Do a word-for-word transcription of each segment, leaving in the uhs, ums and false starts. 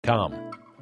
Com.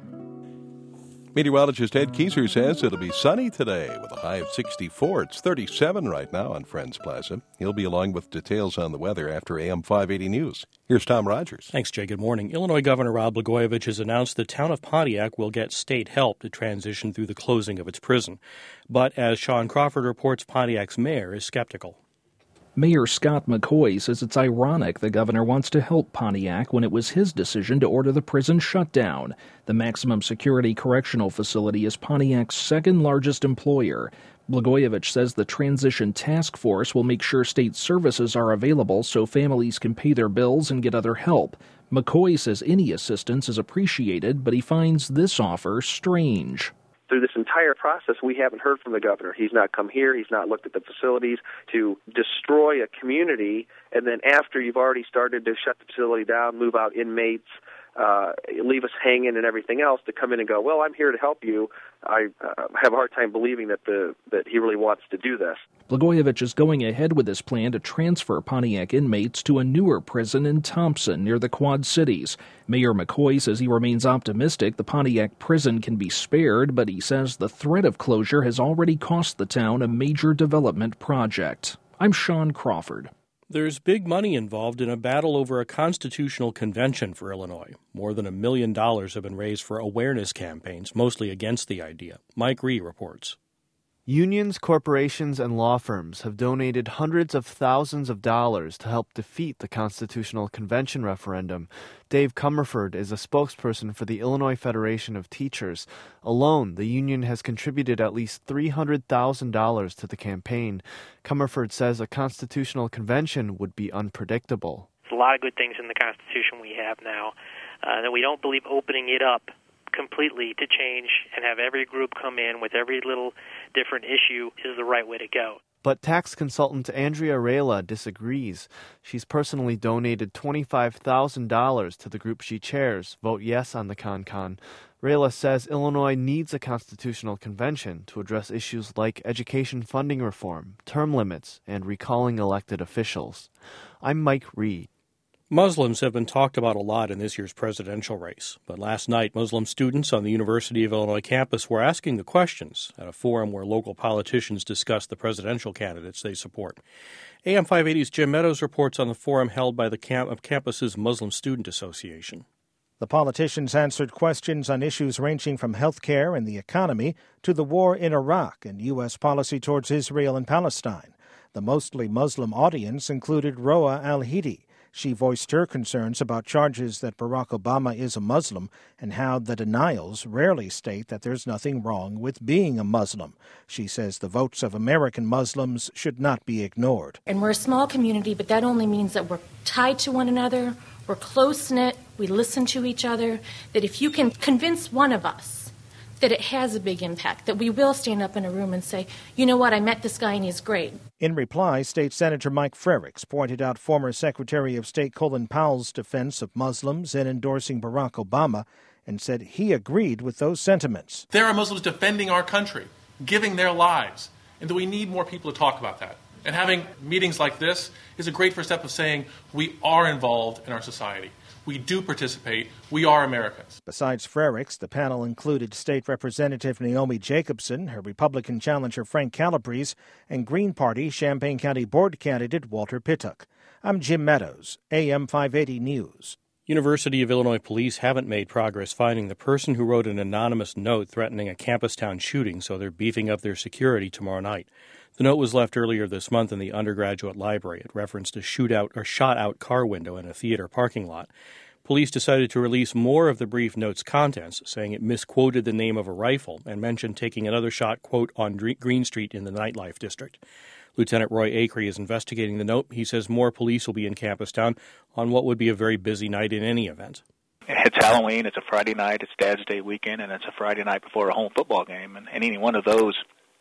Meteorologist Ed Kieser says it'll be sunny today with a high of sixty-four. It's thirty-seven right now on Friends Plaza. He'll be along with details on the weather after A M five eighty News. Here's Tom Rogers. Thanks, Jay. Good morning. Illinois Governor Rod Blagojevich has announced the town of Pontiac will get state help to transition through the closing of its prison. But as Sean Crawford reports, Pontiac's mayor is skeptical. Mayor Scott McCoy says it's ironic the governor wants to help Pontiac when it was his decision to order the prison shut down. The maximum security correctional facility is Pontiac's second largest employer. Blagojevich says the transition task force will make sure state services are available so families can pay their bills and get other help. McCoy says any assistance is appreciated, but he finds this offer strange. Through this entire process, we haven't heard from the governor. He's not come here. He's not looked at the facilities to destroy a community. And then after you've already started to shut the facility down, move out inmates, uh, leave us hanging and everything else, to come in and go, well, I'm here to help you. I uh, have a hard time believing that the that he really wants to do this. Blagojevich is going ahead with his plan to transfer Pontiac inmates to a newer prison in Thompson near the Quad Cities. Mayor McCoy says he remains optimistic the Pontiac prison can be spared, but he says the threat of closure has already cost the town a major development project. I'm Sean Crawford. There's big money involved in a battle over a constitutional convention for Illinois. More than a million dollars have been raised for awareness campaigns, mostly against the idea. Mike Ree reports. Unions, corporations, and law firms have donated hundreds of thousands of dollars to help defeat the Constitutional Convention referendum. Dave Comerford is a spokesperson for the Illinois Federation of Teachers. Alone, the union has contributed at least three hundred thousand dollars to the campaign. Comerford says a constitutional convention would be unpredictable. There's a lot of good things in the Constitution we have now, uh, that we don't believe opening it up completely to change and have every group come in with every little different issue is the right way to go. But tax consultant Andrea Rayla disagrees. She's personally donated twenty-five thousand dollars to the group she chairs, Vote Yes on the ConCon. Rayla says Illinois needs a constitutional convention to address issues like education funding reform, term limits, and recalling elected officials. I'm Mike Reed. Muslims have been talked about a lot in this year's presidential race, but last night Muslim students on the University of Illinois campus were asking the questions at a forum where local politicians discussed the presidential candidates they support. A M five eighty's Jim Meadows reports on the forum held by the camp- campus's Muslim Student Association. The politicians answered questions on issues ranging from health care and the economy to the war in Iraq and U S policy towards Israel and Palestine. The mostly Muslim audience included Roa Al-Hidi. She voiced her concerns about charges that Barack Obama is a Muslim and how the denials rarely state that there's nothing wrong with being a Muslim. She says the votes of American Muslims should not be ignored. And we're a small community, but that only means that we're tied to one another, we're close-knit, we listen to each other, that if you can convince one of us that it has a big impact, that we will stand up in a room and say, you know what, I met this guy and he's great. In reply, State Senator Mike Frerichs pointed out former Secretary of State Colin Powell's defense of Muslims in endorsing Barack Obama and said he agreed with those sentiments. There are Muslims defending our country, giving their lives, and that we need more people to talk about that. And having meetings like this is a great first step of saying we are involved in our society. We do participate. We are Americans. Besides Frerichs, the panel included State Representative Naomi Jacobson, her Republican challenger Frank Calabrese, and Green Party Champaign County Board candidate Walter Pittock. I'm Jim Meadows, A M five eighty News. University of Illinois police haven't made progress finding the person who wrote an anonymous note threatening a campus town shooting, so they're beefing up their security tomorrow night. The note was left earlier this month in the undergraduate library. It referenced a shootout or shot-out car window in a theater parking lot. Police decided to release more of the brief note's contents, saying it misquoted the name of a rifle and mentioned taking another shot, quote, on Green Street in the nightlife district. Lieutenant Roy Acree is investigating the note. He says more police will be in Campus Town on what would be a very busy night in any event. It's Halloween, it's a Friday night, it's Dad's Day weekend, and it's a Friday night before a home football game. And any one of those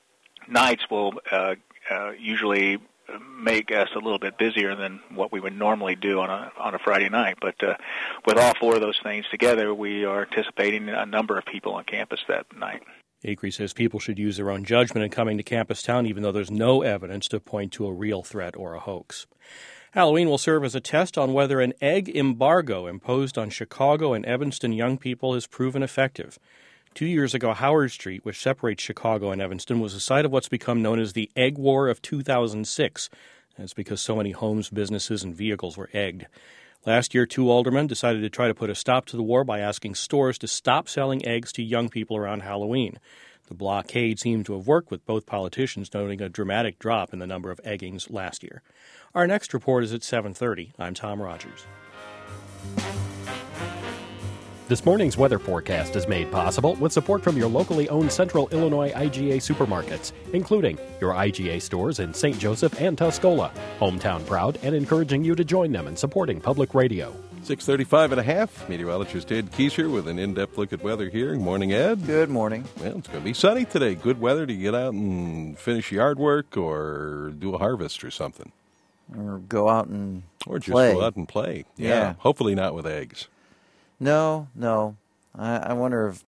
nights will uh, uh, usually make us a little bit busier than what we would normally do on a on a Friday night. But uh, with all four of those things together, we are anticipating a number of people on campus that night. Acree says people should use their own judgment in coming to Campus Town, even though there's no evidence to point to a real threat or a hoax. Halloween will serve as a test on whether an egg embargo imposed on Chicago and Evanston young people has proven effective. Two years ago, Howard Street, which separates Chicago and Evanston, was the site of what's become known as the Egg War of two thousand six. That's because so many homes, businesses, and vehicles were egged. Last year, two aldermen decided to try to put a stop to the war by asking stores to stop selling eggs to young people around Halloween. The blockade seemed to have worked, with both politicians noting a dramatic drop in the number of eggings last year. Our next report is at seven thirty. I'm Tom Rogers. This morning's weather forecast is made possible with support from your locally owned Central Illinois I G A supermarkets, including your I G A stores in Saint Joseph and Tuscola. Hometown proud and encouraging you to join them in supporting public radio. six thirty-five and a half. Meteorologist Ed Kieser with an in-depth look at weather here. Morning, Ed. Good morning. Well, it's going to be sunny today. Good weather to get out and finish yard work or do a harvest or something. Or go out and Or just play. go out and play. Yeah. Yeah. Hopefully not with eggs. No, no. I, I wonder if